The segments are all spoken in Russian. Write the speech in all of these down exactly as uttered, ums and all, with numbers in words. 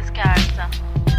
scarsa.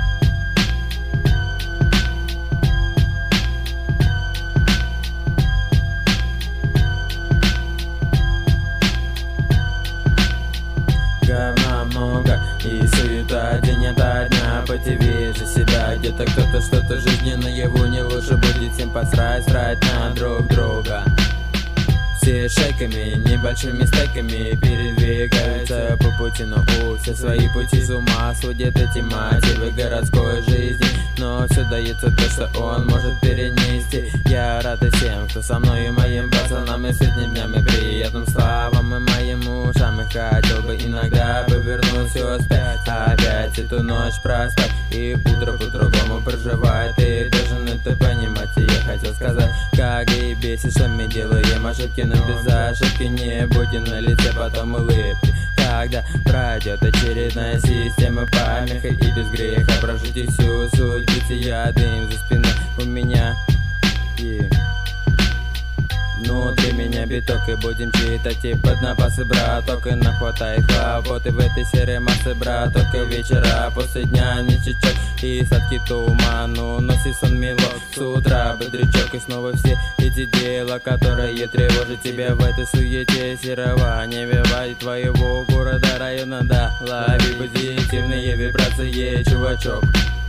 Говна много и суета день ото дня. По ТВ же себя где-то кто-то что-то жизни наяву. Не лучше будет всем посрать, срать на друг друга. Все шайками, небольшими стайками передвигаются по пути, но у все свои пути с ума сводят эти мотивы городской жизни. Но все дается то, что он может перенести. Я рад и всем, кто со мной и моим пацанам, и светлым дням, и приятным словам, и моим ушам. И хотел бы иногда повернуть все вспять, опять эту ночь проспать и утро по-другому проживать. Ты должен это понимать, и я хотел сказать, как и бесит, что мы делаем ошибки, но без ошибки не будем на лице потом улыбки. Когда пройдет очередная система помеха, и без греха прожить всю суть бытия, дым за спиной у меня. И внутри меня биток, и будем читать и под напасы, браток. И нахватай хлопоты в этой серой массы, браток. И вечера после дня не чечок, и сладкий туман уносит сон мелок. С утра бодрячок, и снова все эти дела, которые тревожат тебя в этой суете серого невева твоего города, района. Да, лови позитивные вибрации, чувачок.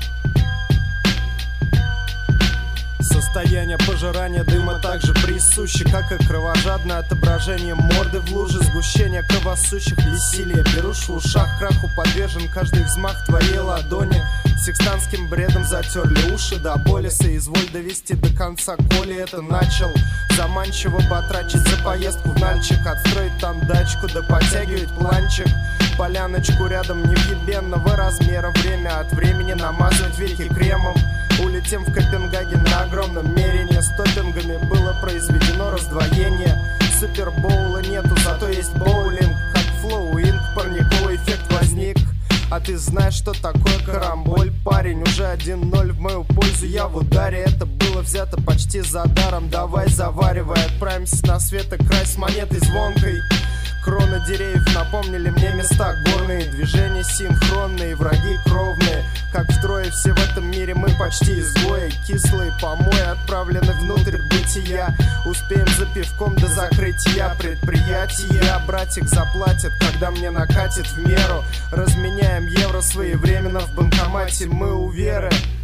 Состояние пожирания дыма также присуще, как и кровожадное отображение морды в луже. Сгущение кровосущих бессилия, берушь в ушах, краху подвержен каждый взмах твоей ладони. Секстанским бредом затерли уши до боли, соизволь довести до конца, коли это начал заманчиво потрачить за поездку в Нальчик, отстроить там дачку, да подтягивать планчик. Поляночку рядом невъебенного размера, время от времени намазывать веки кремом. Улетим в Копенгаген на огромном мерине, с топпингами было произведено раздвоение. Супербоула нету, зато есть боулинг, как флоуинг, парниковый эффект возник. А ты знаешь, что такое карамболь, парень? Уже один ноль в мою пользу, я в ударе. Это было взято почти за даром. Давай заваривай, отправимся на свет и край с монетой звонкой. Кроны деревьев напомнили мне места горные, движения синхронные, враги кровные. Как втрое все в этом мире мы почти изгои. Кислые помои отправлены внутрь бытия. Успеем за пивком до закрытия предприятия. Братик заплатит, когда мне накатит в меру. Разменяем евро своевременно в банкомате, мы у Веры.